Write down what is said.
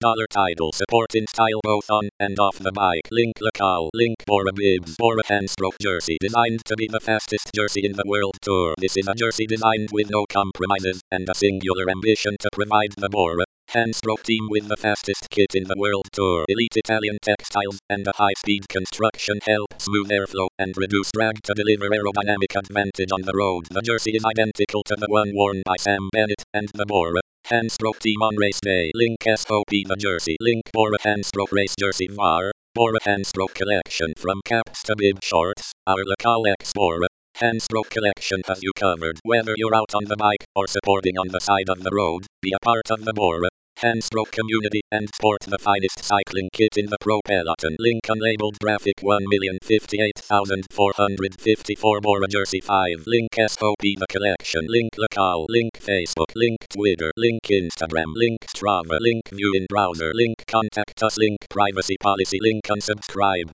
$Tidal support in style both on and off the bike. Link Lacal. Link Bora Bibs. Bora Fanstroke jersey designed to be the fastest jersey in the world tour. This is a jersey designed with no compromises and a singular ambition to provide the Bora Fanstroke team with the fastest kit in the world tour. Elite Italian textiles and a high-speed construction help smooth airflow and reduce drag to deliver aerodynamic advantage on the road. The jersey is identical to the one worn by Sam Bennett and the Bora Fanstroke team on race day. Link SOP the jersey. Link Bora Fanstroke race jersey VAR. Bora Fanstroke collection from caps to bib shorts. Our Lacal X Bora Fanstroke collection has you covered. Whether you're out on the bike or supporting on the side of the road, be a part of the Bora Fanstroke community and sport the finest cycling kit in the pro peloton. Link unlabeled graphic 1,058,454 Bora jersey 5. Link SOP the collection. Link Lacal. Link Facebook. Link Twitter. Link Instagram. Link Strava. Link view in browser. Link contact us. Link privacy policy. Link unsubscribe.